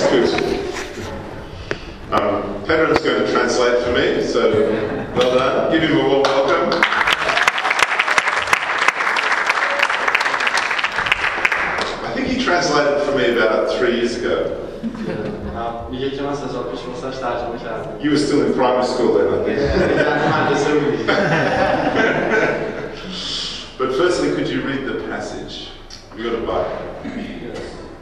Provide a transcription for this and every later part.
good. Pedro's going to translate for me, so well done. Give him a warm welcome. I think he translated for me about 3 years ago. You were still in primary school then, I think. But firstly, could you read the passage? Have you got a Bible? Yes.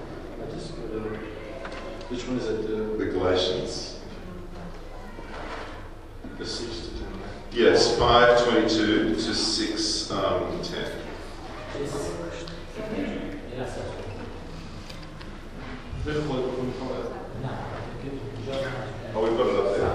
Which one is it? The Galatians. The 6 to 10, right? Yes, 5:22 to 6:10. Oh, we've got it up there.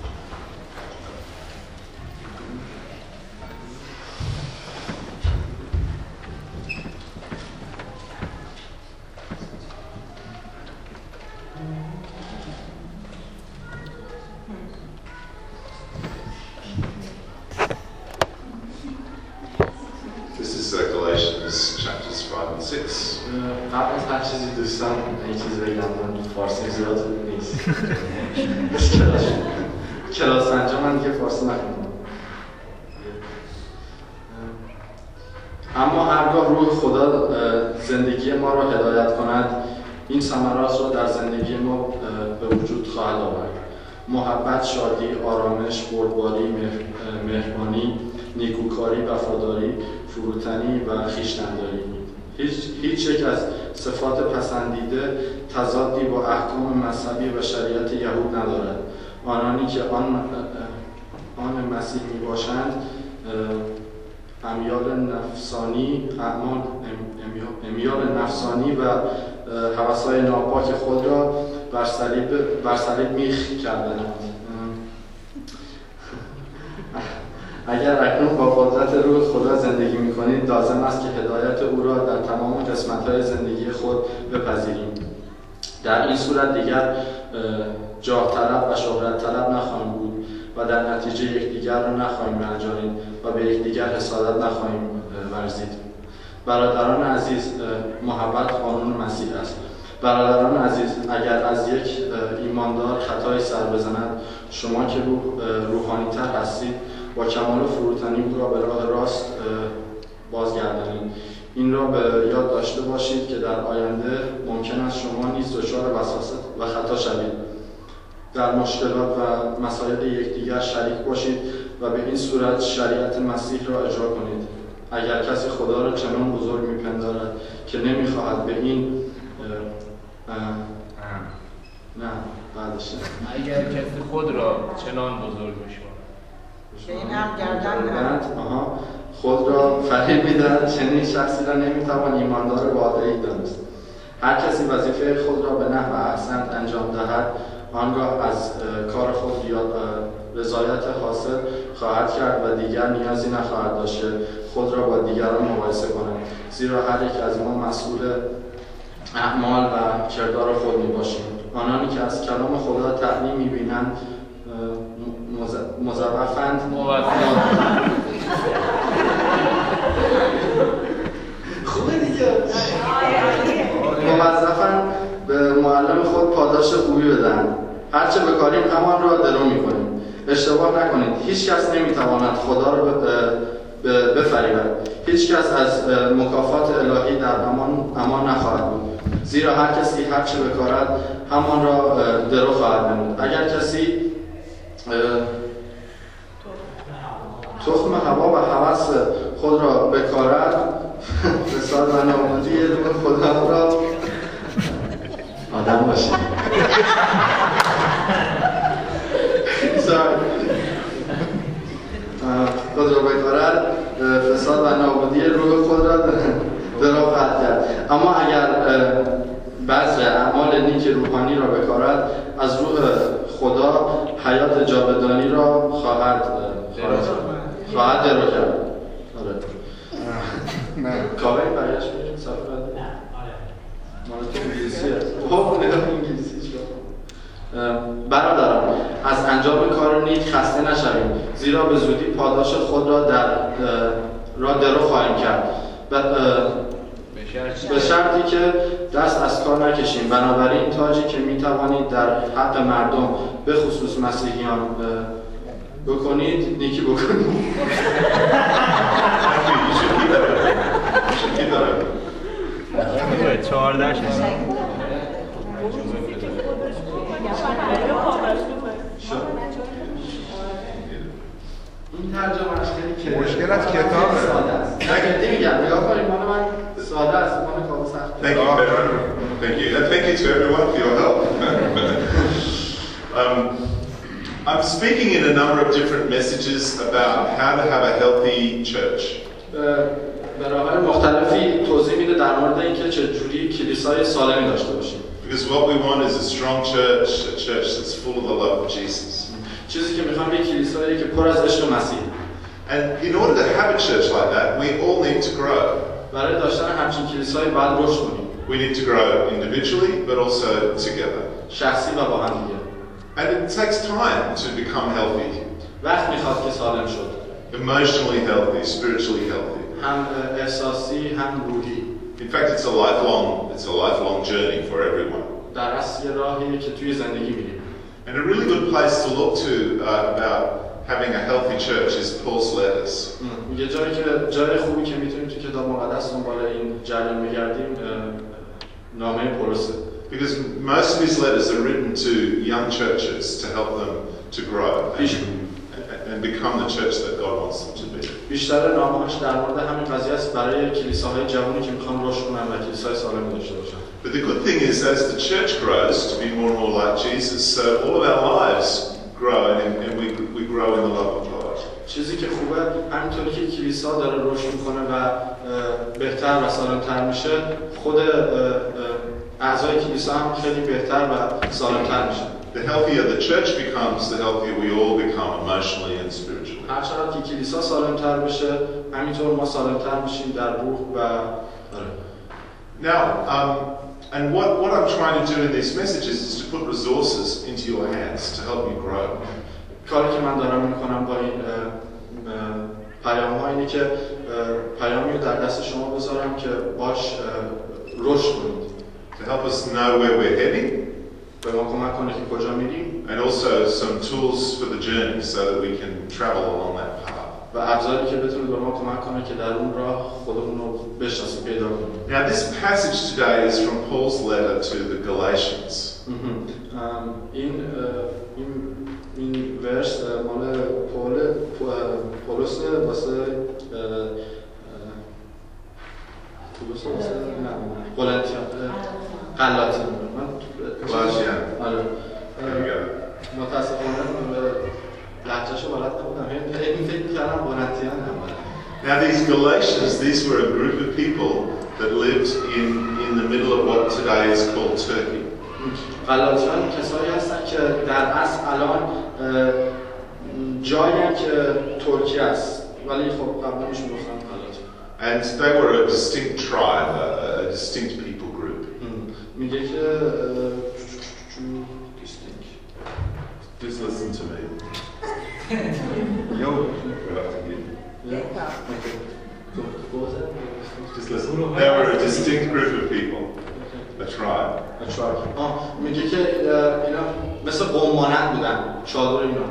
This is Galatians chapters 5 and 6. قبل از هر چیزی دوستان این چیز بگم من فارسی زیاد نیست. کلاس انجام من دیگه فارسی نخوندم. اما هرگاه روح خدا زندگی ما را هدایت کند این ثمرات را در زندگی ما به وجود خواهد آورد. محبت، شادی، آرامش، بردباری، مهربانی، نیکوکاری، وفاداری، فروتنی و خویشتن‌داری. هیچ یک از صفات پسندیده تضادی با احکام مذهبی و شریعت یهود ندارد. آنانی که آن مسیح میباشند امیال نفسانی و هوس‌های ناپاک خود را بر صلیب میخ کردند. اگر اکنون با قدرت روح خدا زندگی می‌کنید لازم است که هدایت او را در تمام قسمت‌های زندگی خود بپذیریم. در این صورت دیگر جاه طلب و شهرت طلب نخواهیم بود و در نتیجه یکدیگر را نخواهیم رنجانید و به یکدیگر حسادت نخواهیم ورزید. برادران عزیز، محبت قانون مسیح است. برادران عزیز، اگر از یک ایماندار خطایی سر بزند شما که روحانی‌تر هستید با کمال فروتنی او را به راه راست بازگردانید. این را به یاد داشته باشید که در آینده ممکن است شما نیز دچار وسواس و خطا شوید. در مشکلات و مسائل یکدیگر شریک باشید و به این صورت شریعت مسیح را اجرا کنید. اگر کسی خدا را چنان بزرگ می‌پندارد که نمی‌خواهد به این اگر کسی خود را چنان بزرگ می‌شمارد که این هم گردن خود را فریب می‌دهد، چنین شخصی را نمی‌توان ایماندار واقعی دانست. هر کسی وظیفه خود را به نحو احسن انجام دهد آنگاه از کار خود رضایت حاصل خواهد کرد و دیگر نیازی نخواهد داشت خود را با دیگران مقایسه کند، زیرا هر یک از ما مسئول اعمال و کردار خود میباشیم. آنانی که از کلام خدا تعلیم میبینند موظفند خوبه دیگه موظفند به معلم خود پاداش خوبی بدهند. هرچه بکاریم همان را درو میکنیم. اشتباه نکنید، هیچ کس نمیتواند خدا را بفریبد. هیچ کس از مکافات الهی در امان نخواهد بود، زیرا هر کسی هر چه بکارد همان را درو خواهد نمود. اگر کسی تخم هوا و هوس خود را بکارد فساد و نابودی روح خدا را آدم باشه خود را بکارد فساد و نابودی روح خود را درو خواهد کرد. اما اگر بعض اعمال نیک روحانی را بکارد از روح خدا حیات جاودانی را خواهد درو کرد. کاوه برایش میریم صفحه مال تو انگلیسیه. انگلیسی برادران، از انجام کار نیک خسته نشویم، زیرا به زودی پاداش خود را درو خواهیم کرد، به شرطی که دست از کار نکشیم. بنابراین تاجی که میتوانید در حق مردم به خصوص مسیحیان بکنید نیکی بکنید. این ترجمه خیلی مشکل از کتابه. ساده است. نمیگم نگاه کنید مال من ساده است مال کار سخت. Thank you, Pedro. Thank you. And thank you to everyone for your help. I'm speaking in a number of different messages about how to have a healthy church. به راه‌های مختلفی توضیح میده در مورد اینکه چجوری کلیسای سالمی داشته باشیم. Because what we want is a strong church, a church that's full of the love of Jesus. چیزی که میخوام یک کلیسایی که پر از عشق مسیح. And in order to have a church like that, we all need to grow. برای داشتن همچین کلیسایی باید رشد کنیم. We need to grow individually, but also together. شخصی و با هم دیگه. And it takes time to become healthy. وقت میخواد که سالم شد. Emotionally healthy, spiritually healthy. هم احساسی هم روحی. In fact, it's a lifelong journey for everyone. در اصل یه راهیه که توی زندگی میریم. And a really good place to look to about having a healthy church is Paul's letters. یه جای خوبی که میتونیم تو کتاب مقدس دنبال این جریان بگردیم نامه پولسه. Because most of his letters are written to young churches to help them to grow and become the church that God wants them to be. بیشتر نامه‌هاش در مورد همین قضیه است برای کلیساهای جوانی که میخوان رشد کنن و کلیسای سالمی داشته باشن. But the good thing is, as the church grows to be more and more like Jesus, so all of our lives grow and we grow in the love of God. چیزی که خوبه همینطوری که کلیسا داره رشد میکنه و بهتر و سالمتر میشه، خود اعضای کلیسا هم خیلی بهتر و سالمتر میشه. The healthier the church becomes, the healthier we all become emotionally and spiritually. هر چقدر که کلیسا سالمتر بشه، همینطور ما سالمتر میشیم در روح و Now, and what I'm trying to do in these messages is to put resources into your hands to help you grow. کاری که من دارم میکنم با این پیام‌ها اینه که پیامی رو در دست شما بذارم که باش رشد کنید. To help us know where we're heading. به ما کمک کنه که کجا میریم. And also some tools for the journey so that we can travel along that path. و ابزاری که بتونه به ما کمک کنه که در اون راه خودمون رو بشناسیم پیدا کنیم. Now this passage today is from Paul's letter to the Galatians. این ورس مال پولس واسه غلاطیان. آره. متاسفانه لهجه‌شو بلد نبودم. این فکر می‌کردم غلاطیان هم. Now these Galatians, these were a group of people that lived in the middle of what today is called Turkey. غلاطیان کسایی هستن که در اصل الان جایی که ترکیه است، ولی خب قبلا میشون گفتن غلاطیان. And they were a distinct tribe, a distinct people group. میگه که Just listen to me. Yo. Just listen. They were a distinct group of people, a tribe. میگه که اینا مثل قومانت بودن، چادر اینا.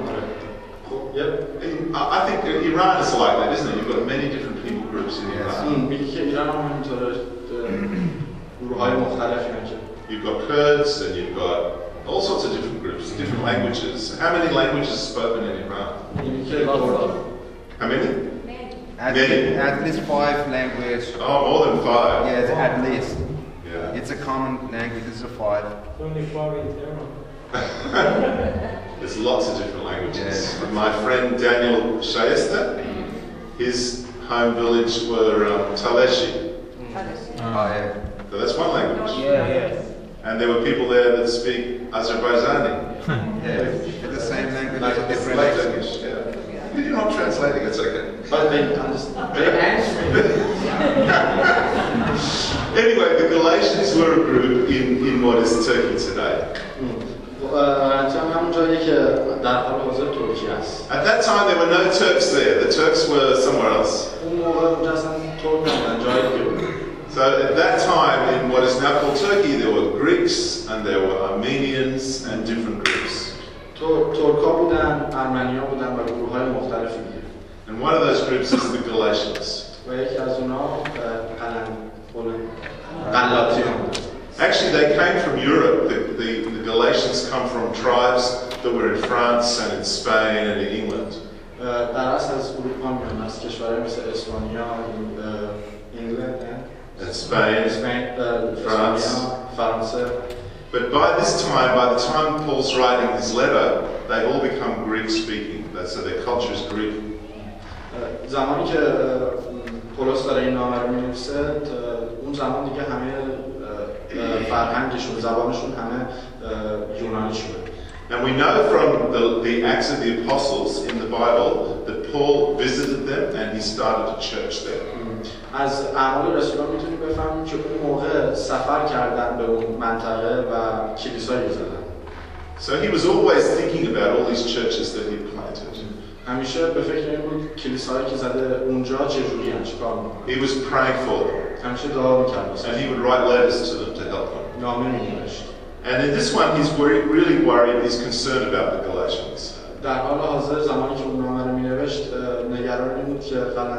I think Iran is like that, isn't it? You've got many different people groups in Iran. میگه که ایران هم همینطوره، گروه‌های مختلفی هستن. You've got Kurds and you've got all sorts of different groups, different languages. How many languages are spoken in Iran? How many? At least 5 languages. Oh, more than 5. Yes, at least. Yeah. It's a common language. It's a 5. Only 5 in Tehran. There's lots of different languages. My friend Daniel Shaista, his home village were Taleshi. Oh, yeah. So that's one language. Yeah. And there were people there that speak Azerbaijani. Yeah, it's the same language, Like different language. Yeah. You're not translating, it's okay. But they understand. They answer. Anyway, the Galatians were a group in what is Turkey today. At that time, there were no Turks there. The Turks were somewhere else. So at that time, in what is now called Turkey, there were Greeks and there were Armenians and different groups. ترکا بودن، ارمنیا بودن و گروه‌های مختلفی دیگه. And one of those groups is the Galatians. و یکی از اونها غلاطیان بود. Actually, they came from Europe. The Galatians come from tribes that were in France and in Spain and in England. در اصل از اروپا میان، از کشورهای مثل اسپانیا، انگلند، Spain, France. فرانسه. But by this time, by the time Paul's writing his letter, they've all become Greek-speaking. So their culture is Greek. زمانی که پولس داره این نامه رو می‌نویسه، اون زمان دیگه همه فرهنگشون، زبانشون همه یونانی شده. And we know from the Acts of the Apostles in the Bible that Paul visited them and he started a church there. از اعمال رسولان میتونیم بفهمیم که اون موقع سفر کردن به اون منطقه و کلیسایی زدن. So he was always thinking about all these churches that he planted. همیشه به فکر این بود کلیسایی که زده اونجا چجوری ان چیکار میکنن. He was praying for them. همیشه دعا میکرد. And he would write letters to them to help them. نامه می‌نوشت. And in this one, he's really worried, he's concerned about the Galatians. در حال حاضر زمانی که اون نامه رو می‌نوشت نگران این بود که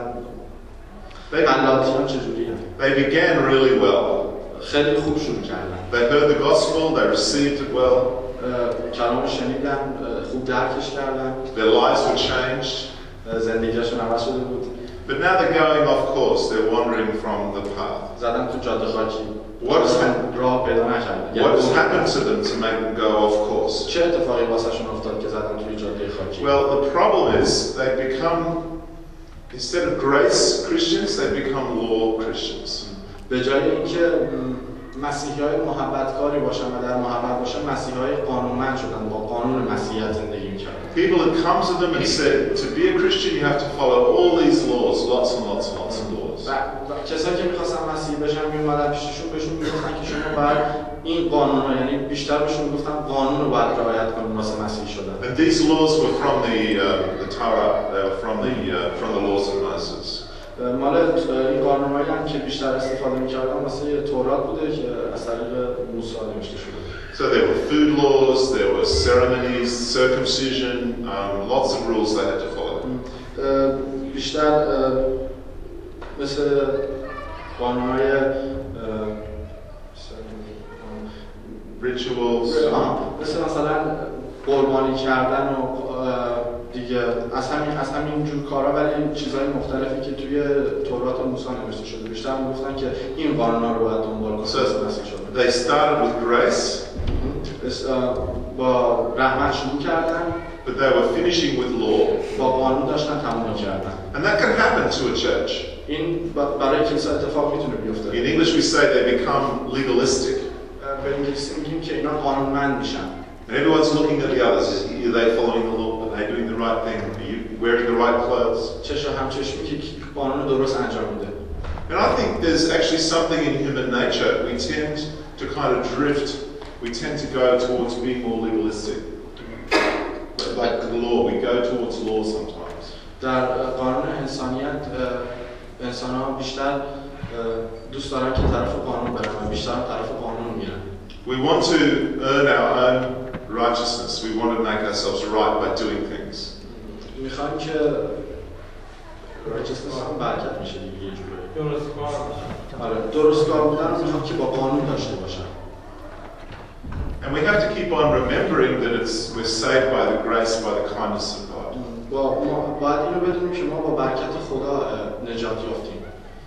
غلاطیان چجوری ان. They began really well. خیلی خوب شروع کردن. They heard the gospel, they received it well. کلام شنیدن، خوب درکش کردن. Their lives were changed. زندگیشون عوض شده بود. But now they're going off course, they're wandering from the path. زدن تو جاده خاکی. What has happened to them to make them go off course? چه اتفاقی واسهشون افتاد که زدن توی جاده خاکی؟ Well, the problem is they become, instead of grace Christians, they become law Christians. به جای اینکه مسیحیای محبتکاری باشن و در محبت باشن، مسیحیای قانونمند شدن، با قانون مسیحیت زندگی می‌کردن. People had come to them and said, to be a Christian you have to follow all these laws, lots and lots and lots of laws. کسایی که می‌خواستن مسیحی بشن میومدن پیششون بهشون میگفتن که شما باید این قانونا، یعنی بیشتر بهشون میگفتن قانون رو باید رعایت کنید واسه مسیحی شدن. And these laws were from the Torah, they were from the laws of Moses. مال این قانونایی هم که بیشتر استفاده می‌کردن واسه تورات بوده که از طریق موسی نوشته شده. So there were food laws, there were ceremonies, circumcision, lots of rules they had to follow. بیشتر مثل قانون‌های rituals. مثل مثلا قربانی کردن و دیگه از همین جور کارا، ولی چیزهای مختلفی که توی تورات و موسی نوشته شده بیشتر میگفتن که این قانونا رو باید دنبال کنید. So they started with grace. با رحمت شروع کردن. But they were finishing with law. با قانون داشتن تموم کردن. And that can happen to a church. این برای کلیسا اتفاق میتونه بیفته. In English we say they become legalistic. به انگلیسی میگیم که اینا قانونمند میشن. And everyone's looking at the others. Are they following the law? Are they doing the right thing? Are you wearing the right clothes? چشم همچشمی که قانون درست انجام میده. And I think there's actually something in human nature. We tend to kind of drift. We tend to go towards being more legalistic. Like the law, we go towards law sometimes. در قانون انسانیت انسان‌ها بیشتر دوست دارن که طرف قانون برن و بیشتر طرف قانون میرن. We want to earn our own righteousness. We want to make ourselves right by doing things. میخوایم که righteousness هم برکت میشه دیگه یه جوری. درستکار بودن میخوام که با قانون داشته باشن. And we have to keep on remembering that we're saved by the grace, by the kindness of God. باید اینو بدونیم که ما با برکت خدا نجات یافتیم.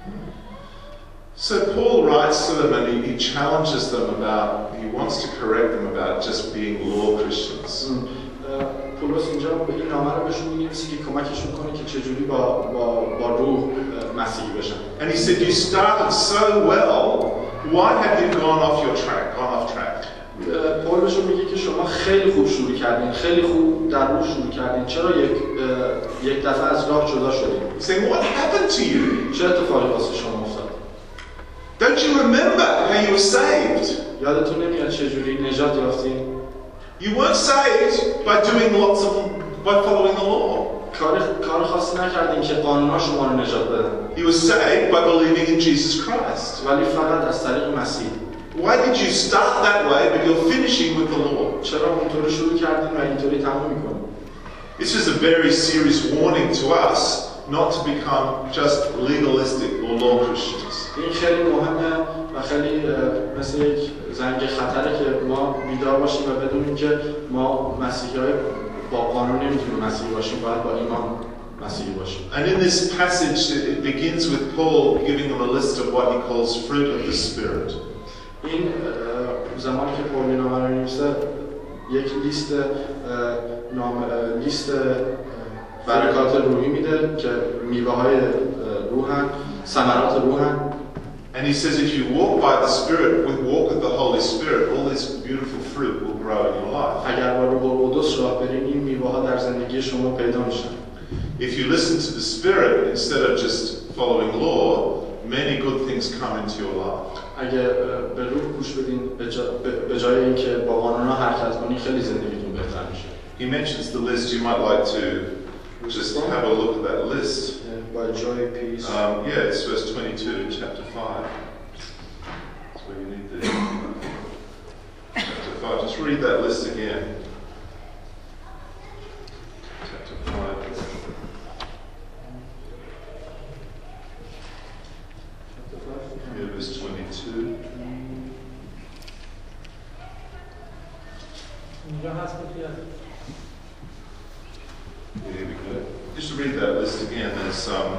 So Paul writes to them and he challenges them about, he wants to correct them about just being law Christians. پولس اینجا این نامه رو بهشون می‌نویسه که کمکشون کنه که چجوری با روح مسیحی بشن. And he said, you started so well, why have you gone off track? پول بهشون میگه که شما خیلی خوب شروع کردین، خیلی خوب در روح شروع کردین، چرا یک دفعه از راه جدا شدین؟ He's saying, what happened to you? چه اتفاقی واسه شما افتاد؟ Don't you remember how you were saved? یادتون نمیاد چجوری نجات یافتین؟ You weren't saved by following the law. کار خاصی نکردیم که قانونا شما رو نجات بدن. You were saved by believing in Jesus Christ. ولی فقط از طریق مسیح. Why did you start that way, but you're finishing with the law? چرا اونطوری شروع کردیم و اینطوری تموم میکنیم؟ This is a very serious warning to us not to become just legalistic or law Christians. این خیلی مهمه و خیلی مثل یک زنگ خطره که ما بیدار باشیم و بدونیم که ما مسیحیای با قانون نمیتونیم مسیحی باشیم، باید با ایمان مسیحی باشیم. And in this passage it begins with Paul giving them a list of what he calls fruit of the Spirit. این زمانی که پول این نامه رو می‌نویسه یک لیست برکات روحی میده که میوه‌های روحن، ثمرات روحن. And he says if you walk by the Spirit, walk with the Holy Spirit, all this beautiful fruit will grow in your life. اگر با روح القدس راه برین این میوه‌ها در زندگی شما پیدا میشن. If you listen to the Spirit instead of just following law, many good things come into your life. اگه به روح گوش بدین به جای اینکه با قانونا حرکت کنین خیلی زندگیتون بهتر میشه. He mentions the list. You might like to just have a look at that list. By joy, peace. Yeah, it's verse 22 in chapter 5. That's where you need the chapter 5. Just read that list again. Chapter 5. Yeah, verse 22. Here we go. Just to read that list again, there's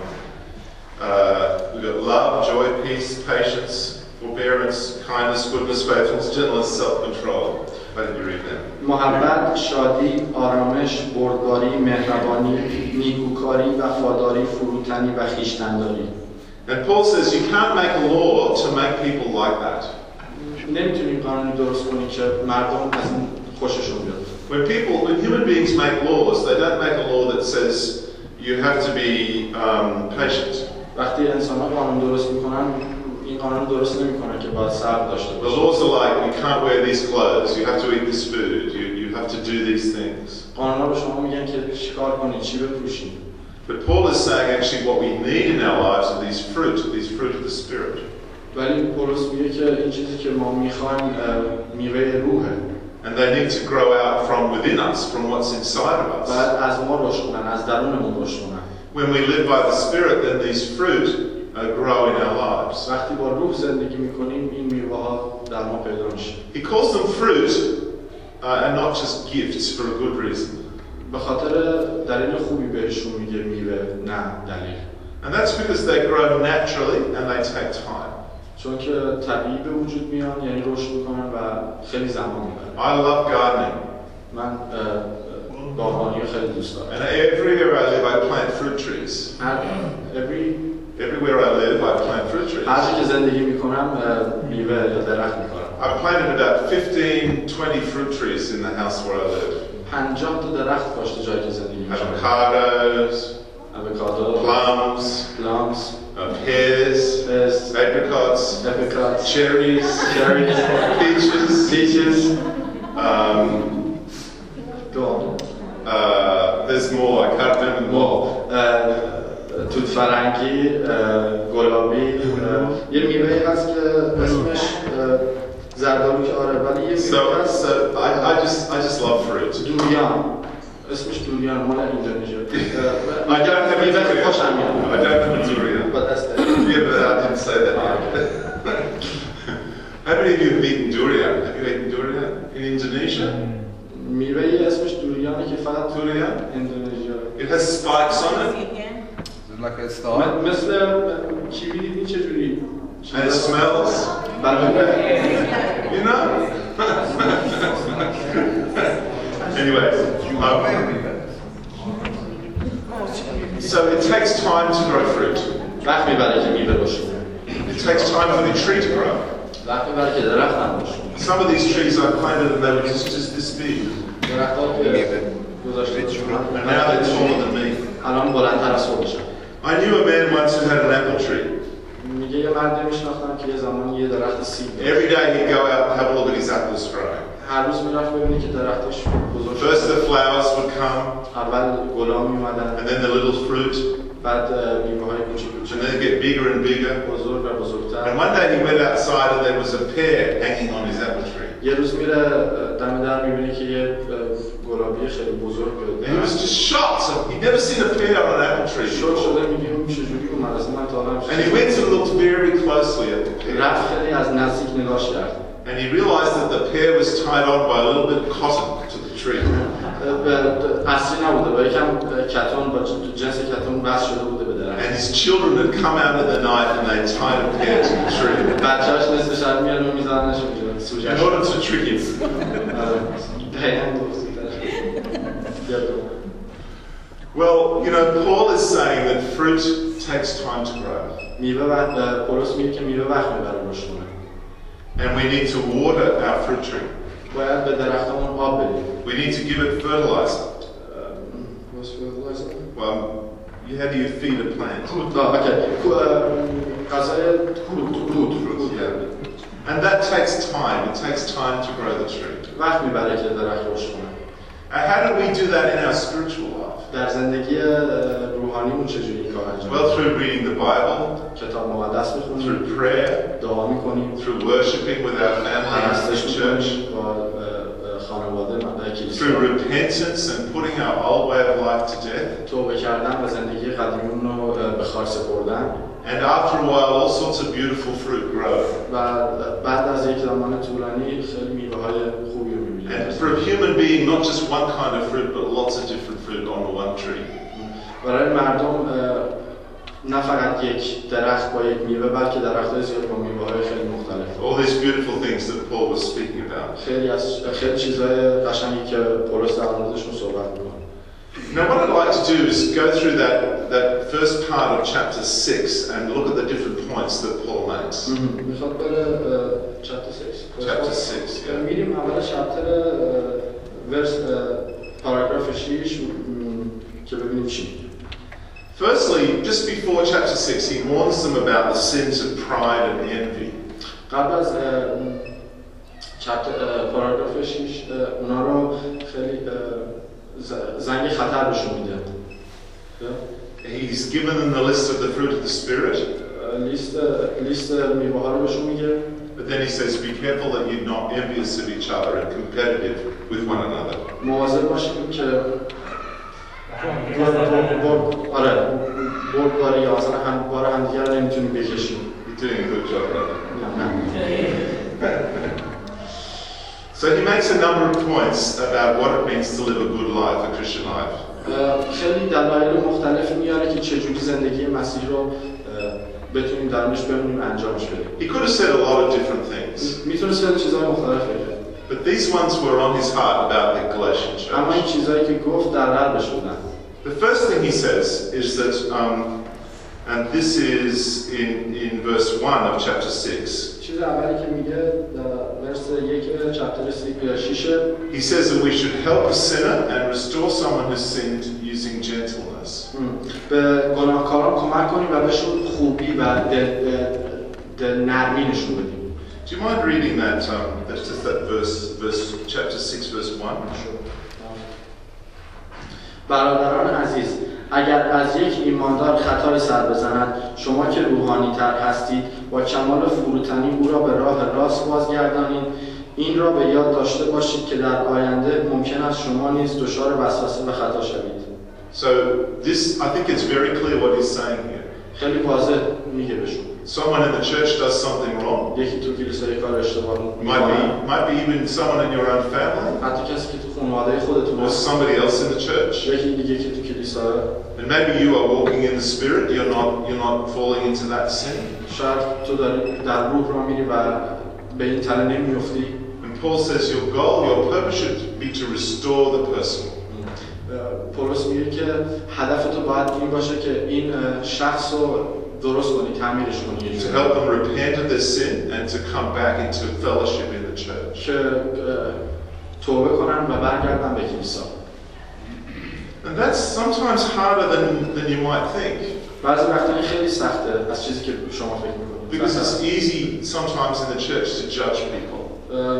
we've got love, joy, peace, patience, forbearance, kindness, goodness, faithfulness, gentleness, self-control. Why did you read that? محبت، شادی، آرامش، بردباری، مهربانی، نیکوکاری، وفاداری، فروتنی و خویشتن‌داری. And Paul says you can't make a law to make people like that. نمیتونی قانونی درست کنی که مردم از این خوششون بیاد. When human beings make laws, they don't make a law that says you have to be patient. وقتی انسان‌ها قانون درست میکنن، این قانون درست نمیکنن که باید صبر داشته The باشی. laws are like you can't wear these clothes, you have to eat this food, you have to do these things. قانونا به شما میگن که چیکار کنی، چی بپوشی. But Paul is saying actually what we need in our lives are these fruit of the Spirit. ولی پولس میگه که این چیزی که ما میخوایم میوه روحه. And they need to grow out from within us, from what's inside of us. باید از ما رشد کنن، از درونمون رشد کنن. When we live by the Spirit, then these fruit grow in our lives. وقتی با روح زندگی میکنیم این میوه ها در ما پیدا میشه. He calls them fruit and not just gifts for a good reason. به خاطر دلیل خوبی بهشون میگه میوه، نه دلیل. And that's because they grow naturally and they take time. چون که طبیعی به وجود میان، یعنی رشد میکنن و خیلی زمان میبرن. I love gardening. من باغبانی رو خیلی دوست دارم. And everywhere I live, I plant fruit trees. Everywhere I live, I plant fruit trees. هر جایی که زندگی میکنم میوه یا درخت میکنم. I've planted about 15-20 fruit trees in the house where I live. 50 تا درخت کاشته جایی که زندگی میکنم. Avocados, plums, pears, apricots, cherries, peaches. There's more. I can't remember more. توت فرنگی، گلابی، یه میوه‌ای هست که اسمش زردآلو که آره ولی یه میوه هست. I just love fruit. دوریان. اسمش دوریان مال اندونزیا. I don't have a durian. خوشم میاد. I don't have a durian. But that's the. Yeah, but I didn't say that. How many of you have eaten durian? Have you eaten durian in Indonesia? میوه‌ای اسمش دوریانه که فقط Durian? اندونزیا. It has spikes on it. Is it like a star? مثل کیوی دیدی چجوری؟ And it smells. You know? Anyway, so it takes time to grow fruit. وقت میبره که میوه بشه. It takes time for the tree to grow. وقت میبره که درخت هم بشه. Some of these trees I planted and they were just this big. درخت‌ها گذاشته And now they're taller than me. الان بلندتر از خودشن. I knew a man once who had an apple tree. میگه یه مردی میشناختم که یه زمان یه درخت سیب. Every day he'd go out and have a look at his apples growing. هر روز میرفت ببینه که درختاش بزرگ First شده. the flowers would come, اول گلا میومدن، and then the little fruit, بعد میوه های کوچیک and کوچیک then it get bigger and bigger. بزرگ و بزرگتر. And one day he went outside and there was a pear hanging on his apple tree. یه روز میره دم در میبینه که یه گلابی خیلی بزرگ And he was just shocked. He'd never seen a pear on an apple tree شوک شده، before. میگه اون چجوری اومد، اصلا من تا حالا And he went and looked very closely at the pear. رفت خیلی از نزدیک نگاش کرد. And he realized that the pear was tied on by a little bit of cotton to the tree. اصلی نبوده، با یکم کتون، با جنس کتون بس شده بوده به درخت. And his children had come out in the night and they tied a pear to the tree بچه‌اش نصف شب میان و میذارنش اونجا سوژه. in order to trick him. دقیقاً درسته. Well, you know, Paul is saying that fruit takes time to grow. میوه وقت پولس میگه که میوه وقت میبره رشد کنه. And we need to water our fruit tree. باید به درختمون آب بدیم. We need to give it fertilizer. Well, how do you feed a plant? غذای کود. Yeah. And that takes time. It takes time to grow the tree. وقت میبره که درخت رشد کنه. And how do we do that in our spiritual life? در زندگی روحانیمون چجوری این کار انجام Well, through reading the Bible, کتاب مقدس میخونیم، through prayer, دعا میکنیم، through worshiping with our families پرستش in church, میکنیم با خانواده کلیسا، through repentance and putting our old way of life to death. توبه کردن و زندگی قدیمیمون رو به خاک سپردن. And after a while, all sorts of beautiful fruit grow. و بعد از یک زمان طولانی خیلی میوه های خوبی رو میبینیم. And for a human being, not just one kind of fruit, but lots of different fruit on one tree. برای مردم نه فقط یک درخت با یک میوه، بلکه درخت‌های زیاد با میوه‌های خیلی مختلف. All these beautiful things that Paul was speaking about. خیلی چیزای قشنگی که پولس در موردشون صحبت می‌کنه. Now, what I'd like to do is go through that first part of chapter 6 and look at the different points that Paul makes. میخواد بره Chapter 6, yeah. میریم اول چپتر ورس پاراگراف 6 که ببینیم چی. Firstly, just before chapter 6, he warns them about the sins of pride and envy. قبل از چپتر پاراگراف 6 اونا رو خیلی زنگ خطر بهشون میده. He's given them the list of the fruit of the Spirit. لیست میوه‌ها رو بهشون میگه. But then he says, be careful that you're not envious of each other and competitive with one another. مواظب باشید که بردباری یا اصلا بار همدیگر رو نمیتونیم بکشیم. You're doing a good job, brother. نه. So he makes a number of points about what it means to live a good life, a Christian life. خیلی دلایل مختلف میاره که چجوری زندگی مسیح رو بتونیم درونش بمونیم انجامش بدیم. He could have said a lot of different things. میتونست خیلی چیزهای مختلف بگه. But these ones were on his heart about the Galatian اما این church. چیزهایی که گفت در قلبش بودن. The first thing he says is that, and this is in verse 1 of chapter 6, چیز اولی که میگه ورس 1 چپتر 6 he says that we should help a sinner and restore someone who sinned using gentleness. به گناهکاران کمک کنیم و بهشون خوبی و دل نرمی نشون بدیم. Do you mind reading that? That's just that verse chapter 6, verse 1. برادران عزیز، اگر از یک ایماندار خطای سر بزند، شما که روحانی تر هستید با کمال فروتنی او را به راه راست بازگردانید. این را به یاد داشته باشید که در آینده ممکن است شما نیز دچار وسوسه و خطا شوید. So this, I think it's very clear what he's saying here. خیلی واضح میگه بهشون. Someone in the church does something wrong. یکی تو کلیسای کار اشتباه Might be even someone in your own family. حتی کسی که تو خانواده خودتون Or somebody else in the church. یکی دیگه که تو کلیسا And maybe you are walking in the Spirit. You're not falling into that sin. شاید تو داری در روح را میری و به این تله نمیفتی. And Paul says your goal, your purpose should be to restore the person. پولس میگه که هدف تو باید این باشه که این شخص رو درست کنی، تعمیرش کنی. To help them repent of their sin and to come back into fellowship in the church. که توبه کنن و برگردن به کلیسا. And that's sometimes harder than you might think. بعضی وقتا این خیلی سخته از چیزی که شما فکر میکنید. Because it's easy sometimes in the church to judge people.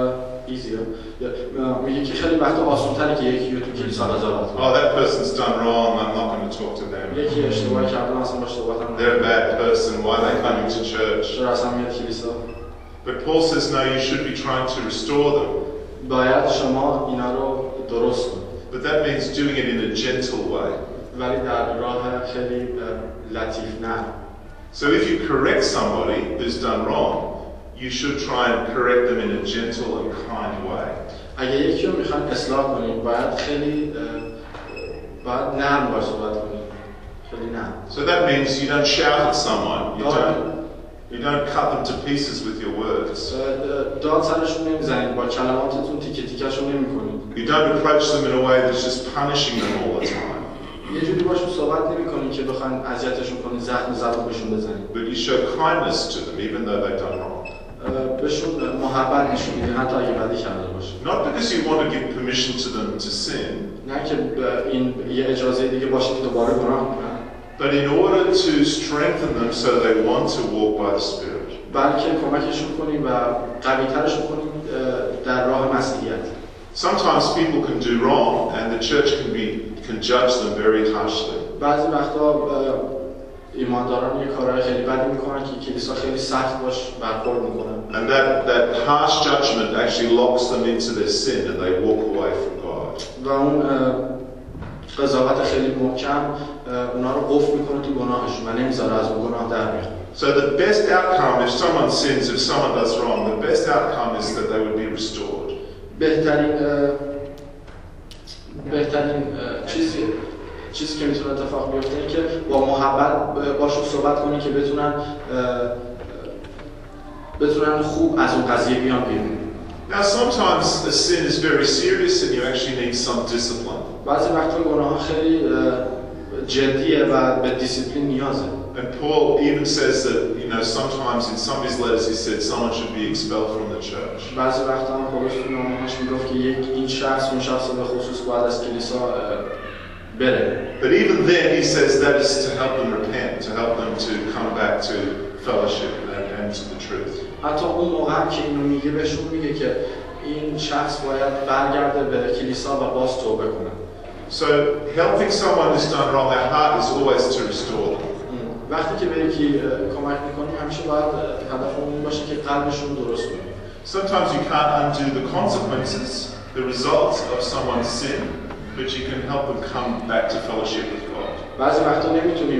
ایزیه میگه که خیلی وقت آسان‌تره که یکی رو تو کلیسا قضاوت کنه. Oh, that person's done wrong, I'm not going to talk to them. یکی اشتباه کرده اصلا باش صحبت نکنم. They're a bad person, why are they coming to church? چرا اصلا میاد کلیسا؟ But Paul says no, you should be trying to restore them. باید شما اینا رو درست کنید. But that means doing it in a gentle way. ولی در راه خیلی لطیف نه. So if you correct somebody who's done wrong, you should try and correct them in a gentle and kind way. اگه یکی رو میخوان اصلاح کنید باید خیلی نرم باش صحبت کنید. خیلی نرم. So that means you don't shout at someone. You don't cut them to pieces with your words. داد سرشون نمیزنید با کلماتتون تیکه تیکه‌شون نمی‌کنید. You don't approach them in a way that's just punishing them all the time. یه جوری باشون صحبت نمی‌کنید که بخواید اذیتشون کنید، زخم زبون بهشون بزنید. But you show kindness to them even though they've done wrong. بهشون محبت نشون میدید حتی اگه بدی کرده باشه. Not because you want to give permission to them to sin. نه که این یه اجازه دیگه باشه که دوباره گناه کنن. But in order to strengthen them so they want to walk by the Spirit. بلکه کمکشون کنیم و قوی‌ترشون کنیم در راه مسیحیت. Sometimes people can do wrong and the church can judge them very harshly. بعضی وقتا ایمانداران یه کارهای خیلی بدی میکنن که کلیسا خیلی سخت باش برخورد میکنن. And that harsh judgment actually locks them into their sin and they walk away from God. و اون قضاوت خیلی محکم اونا رو قفل میکنه تو گناهشون و نمیذاره از اون گناه در بیان. So the best outcome if someone sins, if someone does wrong, the best outcome is that they would be restored. بهترین چیزی که میتونه اتفاق بیفته اینه که با محبت باشون صحبت کنی که بتونن خوب از اون قضیه بیان بیرون. Now sometimes a sin is very serious and you actually need some discipline. بعضی وقتا گناه خیلی جدیه و به دیسیپلین نیازه. And Paul even says that, sometimes in some of his letters he said someone should be expelled from the church. بعضی وقتا هم پولس تو نامه‌هاش میگفت که این شخص به خصوص باید از کلیسا بره. But even then he says that is to help them repent, to help them to come back to fellowship and to the truth. حتی اون موقع هم که اینو میگه بهشون میگه که این شخص باید برگرده به کلیسا و باز توبه کنه. So helping someone who's done wrong, their heart is always to restore them. وقتی که به یکی کمک میکنیم همیشه باید هدفمون این باشه که قلبشون درست کنیم. Sometimes you can't undo the consequences, the results of someone's sin, but you can help them come back to fellowship with God. بعضی وقتا نمیتونیم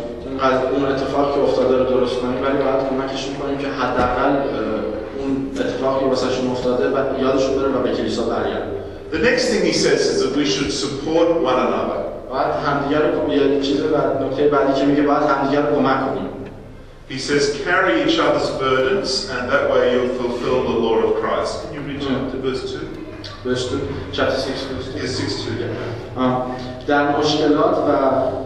اون اتفاقی که افتاده رو درست کنیم ولی باید کمکشون کنیم که حداقل اون اتفاقی واسهشون افتاده و یادشون بره و به کلیسا برگردن. The next thing he says is that we should support one another. باید همدیگر رو یه چیز نکته بعدی که میگه باید همدیگر رو کمک کنیم. He says carry each other's burdens and that way you'll fulfill the law of Christ. Can you read to verse 2? Verse 2, chapter 6 verse 2. Yes, 6:2. در مشکلات و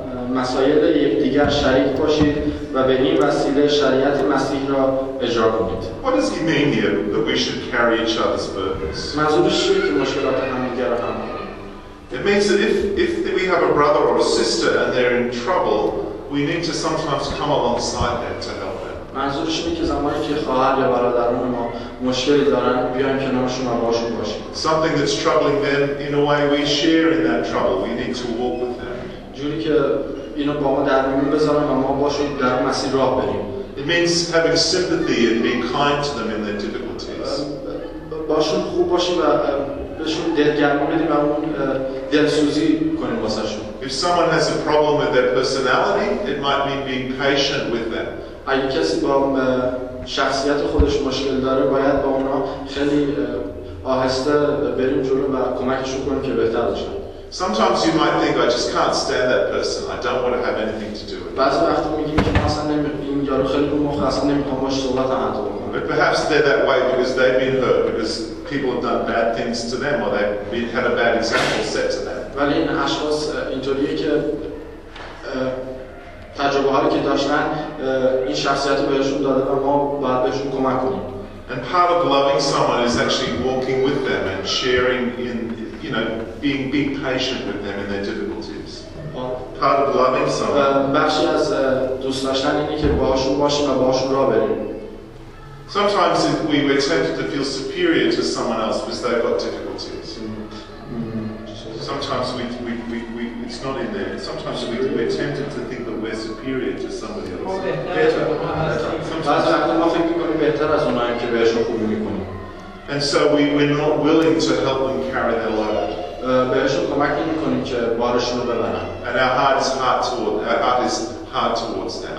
مسائل یکدیگر شریک باشید و به این وسیله شریعت مسیح را اجرا کنید. What does he mean here that we should carry each other's burdens? منظورش چیه که مشکلات همدیگر را حمل کنیم؟ It means that if we have a brother or a sister and they're in trouble, we need to sometimes come alongside them to help them. منظورش اینه که زمانی که خواهر یا برادران ما مشکلی دارن بیایم کنارشون و باشون باشیم. Something that's troubling them, in a way we share in that trouble. We need to walk with them. جوری که اینو با ما در میون بذارن و ما باشون در مسیر راه بریم. It means having sympathy and being kind to them in their difficulties. باشون خوب باشیم و بهشون دلگرمی بدیم و اون دلسوزی کنیم واسهشون. If someone has a problem with their personality, it might mean being patient with them. اگه کسی با شخصیت خودش مشکل داره باید با اونا خیلی آهسته بریم جلو و کمکشون کنیم که بهتر بشن. Sometimes you might think, I just can't stand that person. I don't want to have anything to do with it. بعضی وقتا میگیم که مثلا این یارو خیلی رو مخ اصلا نمیخوام باهاش صحبت هم حتی بکنم. But perhaps they're that way because they've been hurt, because people have done bad things to them or they've had a bad example set to them. ولی این اشخاص اینطوریه که تجربه هایی که داشتن این شخصیت رو بهشون داده و ما باید بهشون کمک کنیم. And part of loving someone is actually walking with them and sharing in, being patient with them in their difficulties. Part of loving someone. بخشی از دوست داشتن اینه که باهاشون باشیم و باهاشون راه بریم. Sometimes we're tempted to feel superior to someone else because they've got difficulties. Sometimes it's not in there. Sometimes we're tempted to think that we're superior to somebody else. And so we're not willing to help them carry their load. And our heart is hard towards them.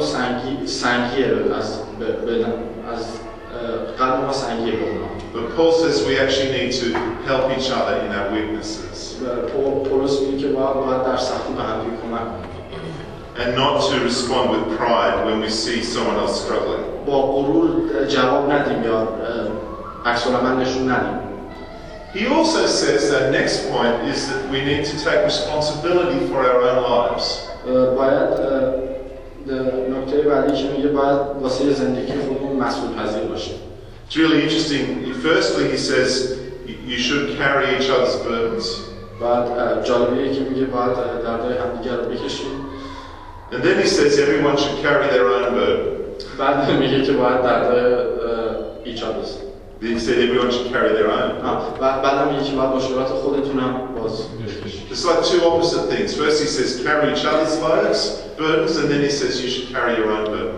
But Paul says we actually need to help each other in our weaknesses. And not to respond with pride when we see someone else struggling. He also says that next point is that we need to take responsibility for our own lives. It's really interesting. Firstly, he says you should carry each other's burdens. And then he says everyone should carry their own burden. He said everyone should carry their own. It's like two opposite things. First he says carry each other's burdens, and then he says you should carry your own burden.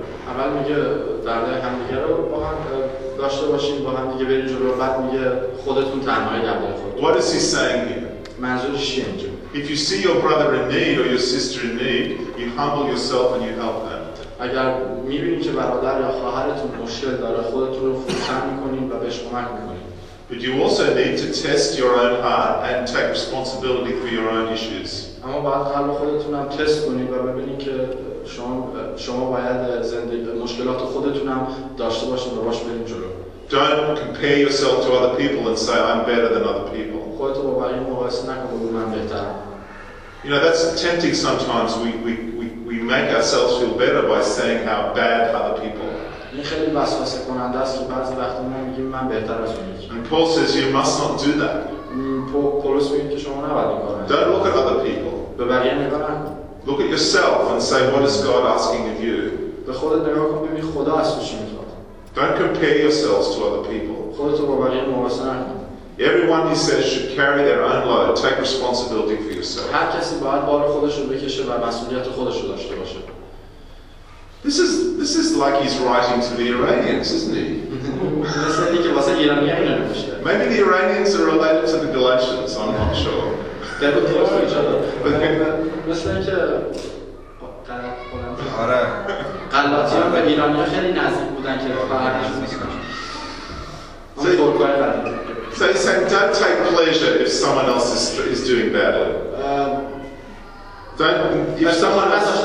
What is he saying here? If you see your brother in need or your sister in need, you humble yourself and you help them. اگر می‌بینید که برادر یا خواهرتون مشکل داره خودتون رو فروتن می‌کنید و بهش کمک می‌کنید. But you also need to test your own heart and take responsibility for your own issues. اما باید قلب خودتون هم تست کنید و ببینید که شما باید زندگی مشکلات خودتون هم داشته باشید و باش برید جلو. Don't compare yourself to other people and say I'm better than other people. خودت رو با بقیه مقایسه نکن من بهترم. You know, that's tempting sometimes. We make ourselves feel better by saying how bad other people are. این خیلی وسوسه کننده است که بعضی وقتا ما میگیم من بهتر از اونی. And Paul says you must not do that. پولس میگه که شما نباید این کارو Don't look at other people. به بقیه نگاه نکن. Look at yourself and say what is God asking of you. به خودت نگاه کن ببین خدا از تو چی میخواد. Don't compare yourselves to other people. خودت رو با بقیه مقایسه نکن. Everyone, he says, should carry their own load. Take responsibility for yourself. هر کسی باید بار خودش رو بکشه و مسئولیت خودش رو داشته باشه. This is like he's writing to the Iranians, isn't he? Maybe the Iranians are related to the Galatians, I'm not sure. So he's saying don't take pleasure if someone else is doing badly. If someone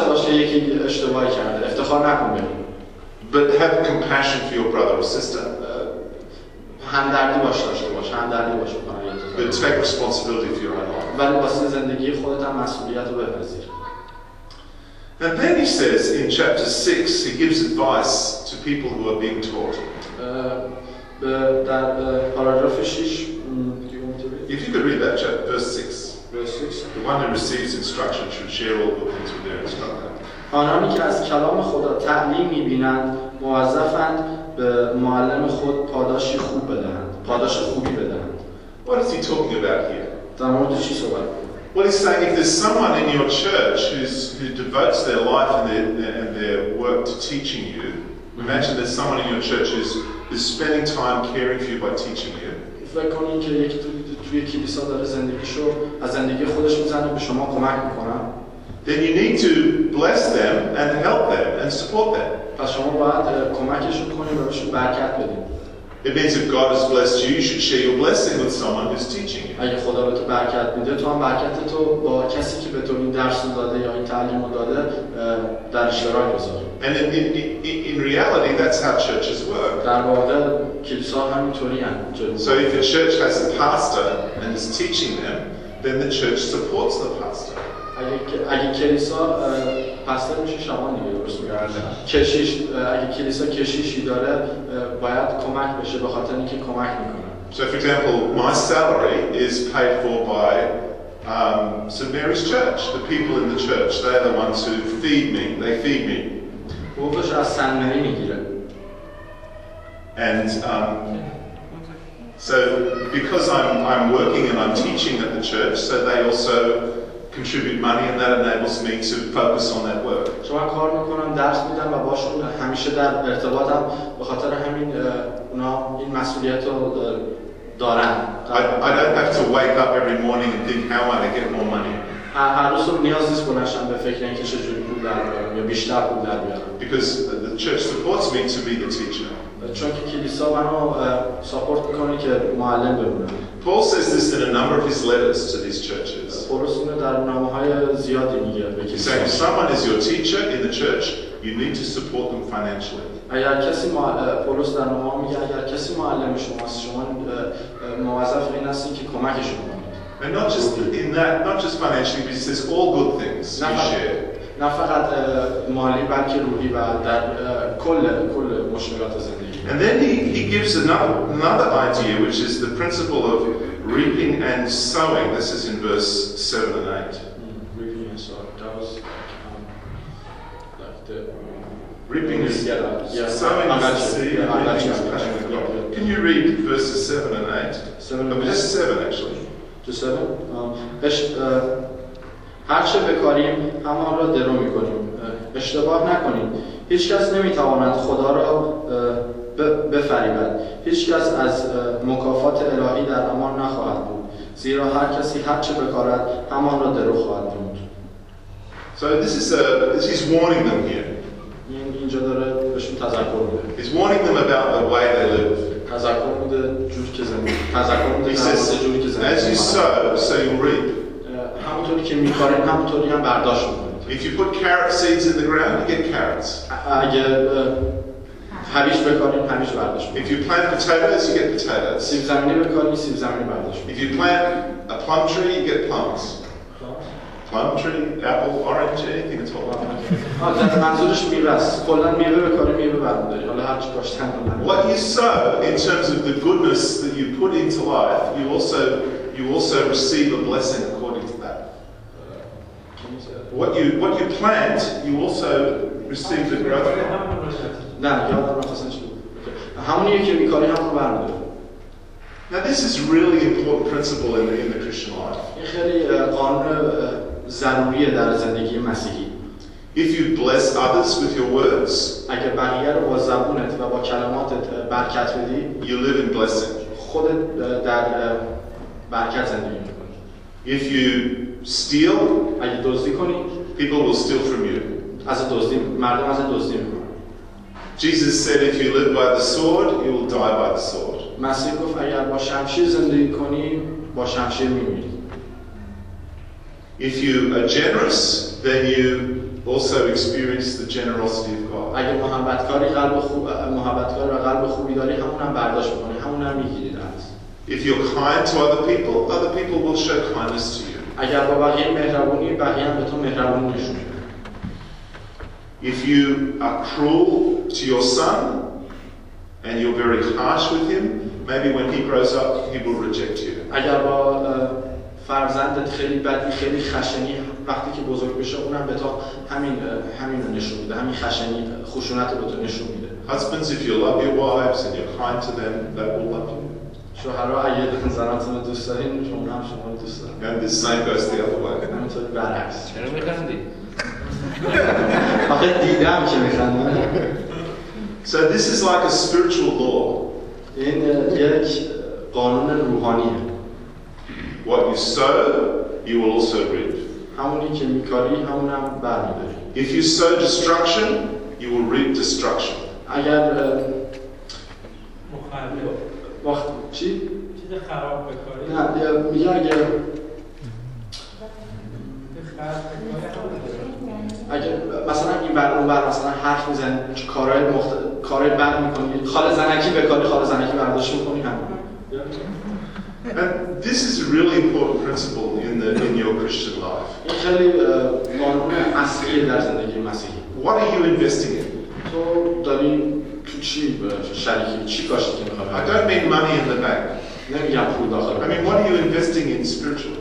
but have compassion for your brother or sister. But take responsibility for your own life. And then he says in chapter 6, he gives advice to people who are being taught. If you could read that chapter, verse 6. The one who receives instruction should share all good things with their instructor. آنانی که از کلام خدا تعلیم می‌بینند موظفند به معلم خود پاداش خوبی بدهند. What is he talking about here? در مورد چی صحبت می‌کنه؟ Well, he's saying if there's someone in your church who devotes their life and their work to teaching you, imagine there's someone in your church who's spending time caring for you by teaching you. فکر کنید که یکی توی کلیسا داره زندگیشو از زندگی خودش میزنه به شما کمک میکنه. Then you need to bless them and help them and support them. پس شما باید کمکشون کنید و بهشون برکت بدید. It means if God has blessed you, you should share your blessing with someone who's teaching you. اگه خدا به تو برکت میده تو هم برکت تو با کسی که به تو این درس رو داده یا این تعلیم رو داده در اشتراک بذار. And in reality that's how churches work. در واقع کلیسا همینطوری هستند. So if a church has a pastor and is teaching them, then the church supports the pastor. اگه کلیسا پاستور میشه شما دیگه درست میگم. کشیش اگه کلیسا کشیشی داره باید کمک بشه به خاطر اینکه کمک میکنه. So for example, my salary is paid for by St. Mary's Church. The people in the church, they're the ones who feed me. They feed me. حقوقش از سن مری میگیره. And so because I'm working and I'm teaching at the church, so they also contribute money and that enables me to focus on that work. چون من کار میکنم، درس میدم و باشون همیشه در ارتباطم، به خاطر همین اونا این مسئولیت رو دارن. I don't have to wake up every morning and think how am I to get more money. هر روز صبح نیاز نیست بلنشم به فکر اینکه چجوری پول در بیارم یا بیشتر پول در بیارم. Because the church supports me to be the teacher. چون که کلیسا منو ساپورت میکنه که معلم بمونم. Paul says this in a number of his letters to these churches. پولس اینو در نامه‌های زیادی میگه به He's کلیسا. saying if someone is your teacher in the church, you need to support them financially. اگر کسی پولس در نامه‌ها میگه اگر کسی معلم شماست، شما موظف این هستید که کمکشون کنید. And not just in that, not just financially, but he says all good things you share. نه فقط مالی بلکه روحی و در کل مشکلات زندگی. And then he gives another idea, which is the principle of reaping and sowing. This is in verse 7 and 8. Reaping and sowing. That was like the Reaping is yeah. sowing is the seed, reaping is planting the crop. Can you read verses 7 and 8? 7 and 8. Just 7 actually. Just 7? هرچه بکاریم همان را درو میکنیم. اشتباه نکنیم. هیچ کس نمیتواند خدا را بفریبد. هیچ کس از مکافات الهی در امان نخواهد بود. زیرا هر کسی هرچه بکارد همان را درو خواهد بود. So he's warning them here. اینجا داره بهشون تذکر میده. He's warning them about the way they live. تذکر میده جوری که زندگی. تذکر میده He says, جوری که زندگی. as you sow, so you'll reap. همونطوری که میکارین همونطوری هم برداشت میکنید. If you put carrot seeds in the ground, you get carrots. اگه هویج بکارین هویج برداشت میکنید. If you plant potatoes, you get potatoes. سیب زمینی بکارین سیب زمینی برداشت میکنید. If you plant a plum tree, you get plums. Plum tree, apple, orange, anything at all. منظورش میوه است. کلا میوه بکارین میوه برمی‌داری. حالا هر چی کاشتن What you sow in terms of the goodness that you put into life, you also receive a blessing according to that. What you plant, you also receive the growth from. نه یادم نخواستم چی بود. همونیه که میکاری همون برمی‌داری. Now this is really important principle in the Christian life. این خیلی قانون ضروریه در زندگی مسیحی. If you bless others with your words, اگه بقیه رو با زبونت و با کلماتت برکت بدی، you live in blessing. خودت در برکت زندگی می‌کنی. If you steal, اگه دزدی کنی، people will steal from you. مردم از دزدی می‌کنن. Jesus said if you live by the sword, you will die by the sword. مسیح گفت اگر با شمشیر زندگی کنی، با شمشیر می‌میری. If you are generous, then you also experience the generosity of God. اگه محبتکار و قلب خوبی داری، همون هم برداشت می‌کنی، همون هم می‌گیری در از. If you're kind to other people will show kindness to you. اگر با بقیه مهربونی، بقیه هم به تو مهربونی نشون میدن. If you are cruel to your son and you're very harsh with him, maybe when he grows up he will reject you. اگر با فرزندت خیلی بدی، خیلی خشنی، وقتی که بزرگ بشه اونم به تو همین رو نشون میده، همین خشونت رو به تو نشون میده. Husbands, if you love your wives and you're kind to them, they will love you. شوهرها اگه زناتون رو دوست دارین، شما هم شما رو دوست دارین. And the same goes the other way. همینطوری برعکس. چرا میخندی؟ آخه دیدم که میخندم. So this is like a spiritual law. این یک قانون روحانیه. What you sow, you will also reap. همونی که میکاری، همون هم برمیداری. If you sow destruction, you will reap destruction. اگر چی؟ چیز خراب بکاری. نه میگه اگه مثلا این بر اون بر مثلا حرف میزنی، کارهای بد میکنی، خال زنکی بکاری، خال زنکی برداشت میکنی همین. And this is a really important principle in your Christian life. این خیلی قانون اصلیه در زندگی مسیحی. What are you investing in? تو داری تو چی شریکی، چی کاشتی که میخوای؟ I don't mean money in the bank. نمیگم پول داخل. I mean, what are you investing in spiritually?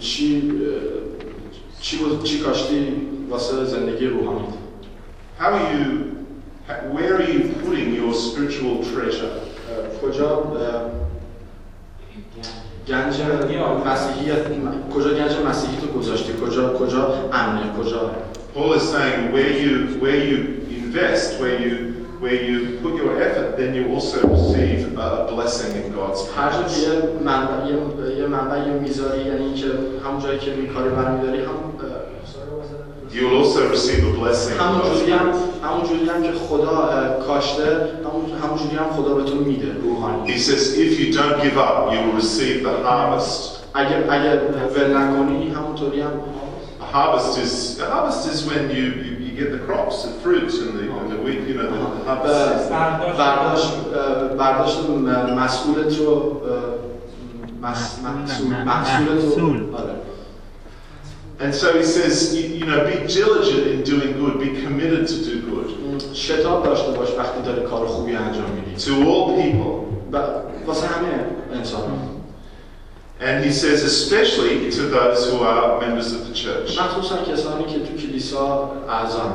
چی کاشتی واسه زندگی روحانیت؟ Where are you putting your spiritual treasure? کجا گنج مسیحیت کجا گنج مسیحی تو گذاشتی کجا امنه کجا Paul is saying where you invest, where you put your effort, then you also receive a blessing in God's هر جا hands. که یه منبع میذاری یعنی که همون جایی که این کاری برمی‌داری هم You will also receive a blessing. همون جوری هم که خدا کاشته همون جوری هم خدا به تو میده روحانی. He says if you don't give up, you will receive the harvest. اگر ول نکنی همونطوری هم A harvest is when you get the crops, the fruits and the wheat, you know, the harvest. برداشت مسئولت رو محصولت رو And so he says, you know, be diligent in doing good, be committed to do good. شتاب داشته باش وقتی داری کار خوبی انجام میدی. To all people. واسه همه انسان‌ها. And he says especially to those who are members of the church. مخصوصا کسانی که تو کلیسا اعضان.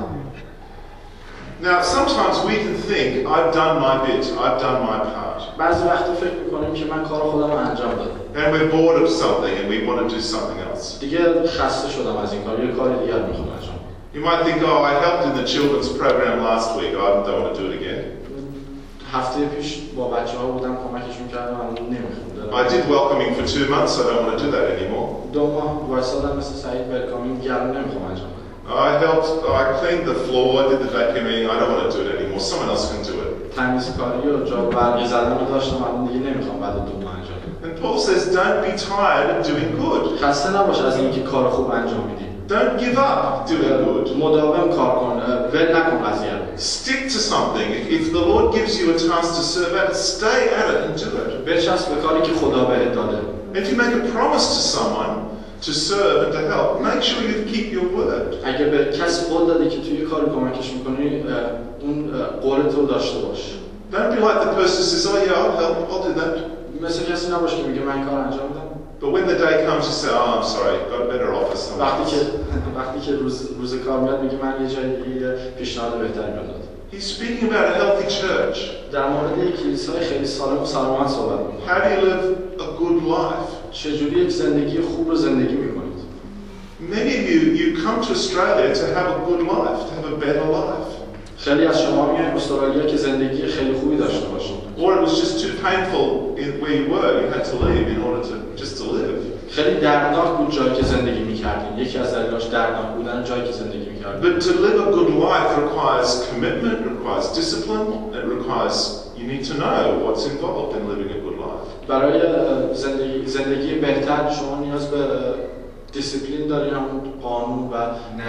Now sometimes we can think, I've done my bit, I've done my part. بعضی وقتا فکر می‌کنیم که من کار خودم رو انجام دادم. And we're bored of something and we want to do something else. دیگه خسته شدم از این کار، یه کار دیگه می‌خوام انجام بدم. You might think, oh, I helped in the children's program last week, I don't want to do it again. هفته پیش با بچه‌ها بودم کمکشون کردم الان نمی‌خوام. I did welcoming for 2 months, I don't want to do that anymore. 2 ماه وایسادم مثل سعید ولکامینگ گرم نمی‌خوام انجام بدم. I cleaned the floor, I did the vacuuming, I don't want to do it anymore, someone else can do it. تمیزکاری و جا برقی زدن رو داشتم الان دیگه نمی‌خوام بعد 2 ماه انجام بدم. And Paul says, don't be tired of doing good. خسته نباش از اینکه کار خوب انجام میدی. Don't give up doing good. مداوم کار کن، ول نکن قضیه رو. Stick to something. If the Lord gives you a task to serve at, stay at it and do it. بچسب به کاری که خدا بهت داده. If you make a promise to someone to serve and to help, make sure you keep your word. اگه به کسی قول دادی که توی کاری کمکش می‌کنی، اون قولت رو داشته باش. Don't be like the person who says, oh yeah, I'll help, I'll do that. مثل کسی نباش که میگه من کار انجام میدم. But when the day comes, you say, oh, I'm sorry, I've got a better offer somewhere. وقتی که روز کار میاد میگه من یه جایی پیشنهاد بهتری دادم. He's speaking about a healthy church. در مورد یک کلیسای خیلی سالم و سلامت صحبت می‌کنه. How do you live a good life? چجوری یک زندگی خوب رو زندگی می‌کنید؟ Many of you come to Australia to have a good life, to have a better life. خیلی از شما میایید استرالیا که زندگی خیلی خوبی داشته باشید. Or it was just too painful where you were, you had to leave in order to just to live. خیلی دردناک بود جایی که زندگی می‌کردین. یکی از دلایلش دردناک بودن جایی که زندگی می‌کردین. But to live a good life requires commitment, requires discipline, it requires you need to know what's involved in living a good life. برای زندگی بهتر شما نیاز به دیسیپلین دارین، همون قانون و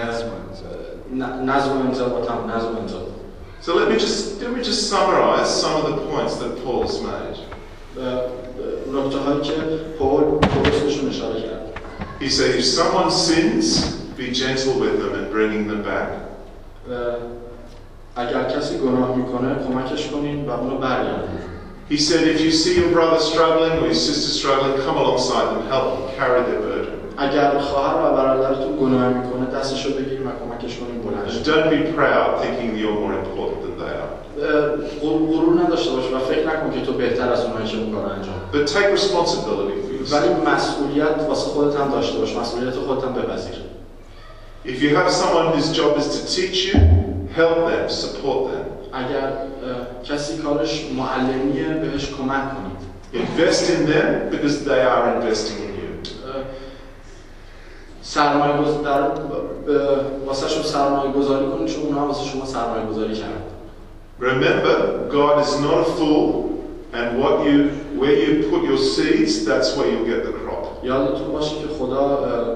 نظم و انضباط. So let me just summarize some of the points that Paul's made. نکته هایی که پولس بهشون اشاره کرد. He said, if someone sins, be gentle with them and bringing them back. اگر کسی گناه میکنه کمکش کنین و اونو برگردونین. He said, if you see your brother struggling or your sister struggling, come alongside them, help them carry their burden. اگر خواهر و برادرتون گناه میکنه دستشو بگیرین و کمکش کنین بلند شه. Don't be proud thinking you're more important than they are. غرور نداشته باش و فکر نکن که تو بهتر از اونایی که اون کارو انجام میدن. But take responsibility for yourself. ولی مسئولیت واسه خودت هم داشته باش، مسئولیت خودت هم بپذیر. If you have someone whose job is to teach you, help them, support them. اگر کسی کارش معلمیه بهش کمک کنید. Invest in them because they are investing in you. واسهشون سرمایه گذاری کنید چون اونها واسه شما سرمایه گذاری کردن. Remember, God is not a fool, and where you put your seeds, that's where you'll get the crop. یادتون باشه که خدا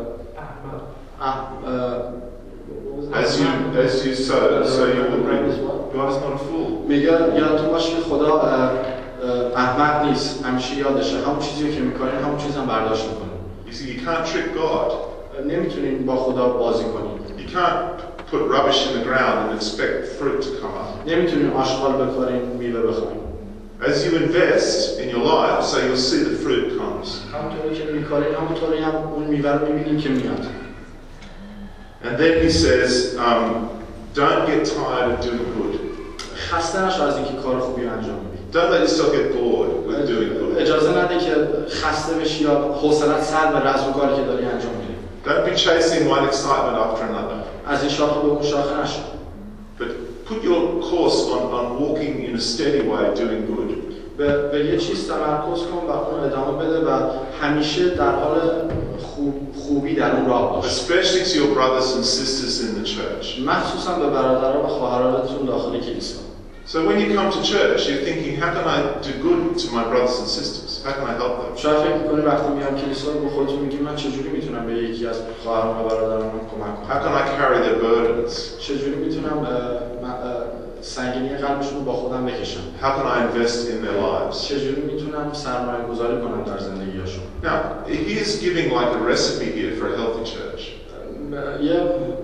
as you sow, so you will reap. God is not a fool. میگه یادتون باشه که خدا احمق نیست، همیشه یادشه همون چیزی که میکنین همون چیزی هم برداشت میکنه. You see, you can't trick God. نمیتونین با خدا بازی کنین. You can't put rubbish in the ground and expect fruit to come up. نمیتونین آشغال بکارین میوه بخورین. As you invest in your life, so you'll see the fruit comes. همونطوری که میکارین همونطوری هم اون میوه رو میبینین که میاد. And then he says, don't get tired of doing good. خسته نشو از اینکه کار خوبی انجام میدی. Don't let yourself get bored with doing good. اجازه نده که خسته بشی یا حوصله‌ات سر بره از اون کاری که داری انجام میدی. Don't be chasing one excitement after another. از این شاخه به اون شاخه نشو. But put your course on walking in a steady way, doing good. به یه چیز تمرکز کن و اون ادامه بده و همیشه در حال خوبی در اون راه باش. Especially to your brothers and sisters in the church. مخصوصا به برادران و خواهرانتون داخل کلیسا. So when you come to church, you're thinking, how can I do good to my brothers and sisters? How can I help them? شاید فکر می‌کنی وقتی میام کلیسا با خودتون میگی من چجوری میتونم به یکی از خواهران و برادرانم کمک کنم؟ How can I carry their burdens? چجوری میتونم سنگینی قلبشون رو با خودم بکشم؟ How can I invest in their lives? چجوری میتونم سرمایه گذاری کنم در زندگیشون؟ Now, he is giving like a recipe here for a healthy church. یه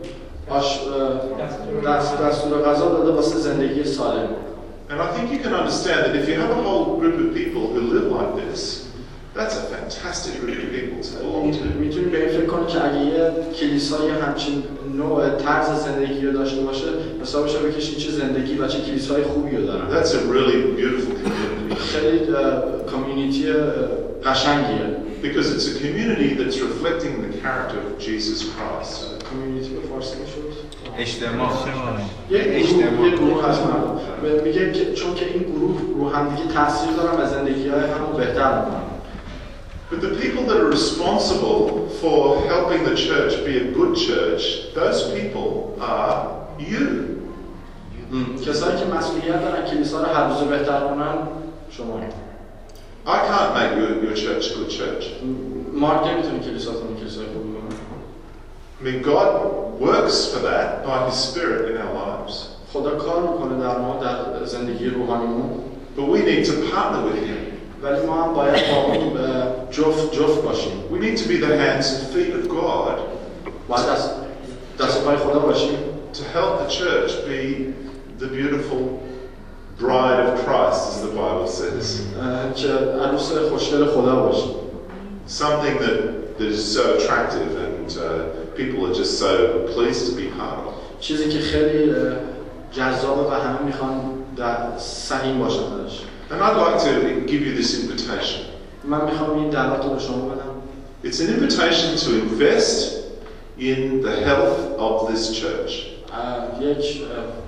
دستور غذا داده واسه زندگی سالم. And I think you can understand that if you have a whole group of people who live like this, that's a fantastic group of people to belong to. میتونی به این فکر کنی که اگه یه کلیسای همچین نوع طرز زندگی رو داشته باشه حسابش رو بکشین چه زندگی و چه کلیسای خوبی رو دارن. That's a really beautiful community. خیلی کامیونیتی قشنگیه. Because it's a community that's reflecting the character of Jesus Christ. کامیونیتی به فارسی میشود؟ اجتماع. یه گروه هست مردم. میگه که چون که این گروه رو همدیگه تاثیر دارن و زندگی‌های همو بهتر می‌کنن. But the people that are responsible for helping the church be a good church, those people are you. کسایی که مسئولیت دارن کلیسا رو هر روز بهتر کنن شما. I can't make your church a good church. مارک نمیتونه کلیساتون کلیسای خوبی کنه. I mean, God works for that by His Spirit in our lives. خدا کار میکنه در ما در زندگی روحانیمون. But we need to partner with Him. ولی ما هم باید با اون جفت باشیم. We need to be the hands and feet of God. باید دست پای خدا باشیم. To help the church be the beautiful bride of Christ, as the Bible says. که عروس خوشگل خدا باشیم. Something that is so attractive and people are just so pleased to be part of. چیزی که خیلی جذابه و همه میخوان در سهیم باشن درش. And I'd like to give you this invitation. من میخوام این دعوت رو به شما بدم. It's an invitation to invest in the health of this church. یک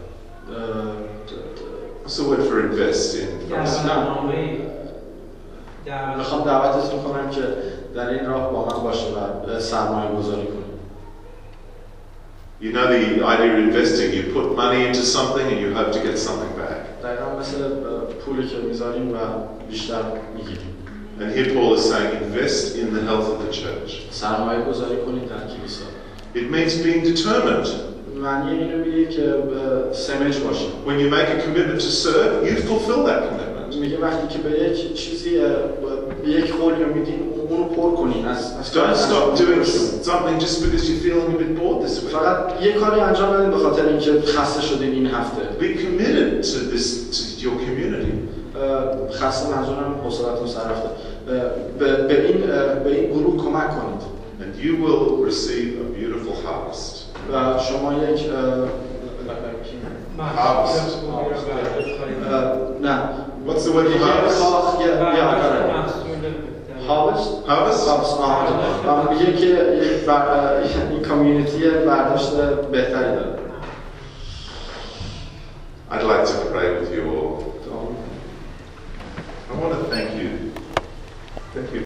What's the word for invest in? میخوام دعوتتون کنم که در این راه با من باشه و سرمایه گذاری کنید. You know the idea of investing, you put money into something and you hope to get something back. دقیقاً مثل پولی که میذاریم و بیشتر میگیریم. And here Paul is saying invest in the health of the church. سرمایه گذاری کنید در کلیسا. It means being determined. معنی اینو میگه که سمج باشید. When you make a commitment to serve, you fulfill that commitment. میگه وقتی که به یک چیزی به یک قولی رو میدین اونو پر کنین از Don't stop doing something just because you're feeling a bit bored this week. فقط یک کاری انجام بدین به خاطر اینکه خسته شدین این هفته. Be committed to your community. خسته منظورم حوصله‌تون سر رفته. به این گروه کمک کنید. And you will receive a beautiful harvest. و شما یک harvest. نه. What's the word for harvest? Harvest. Harvest? میگه که این کامیونیتی برداشت بهتری داره. I'd like to pray.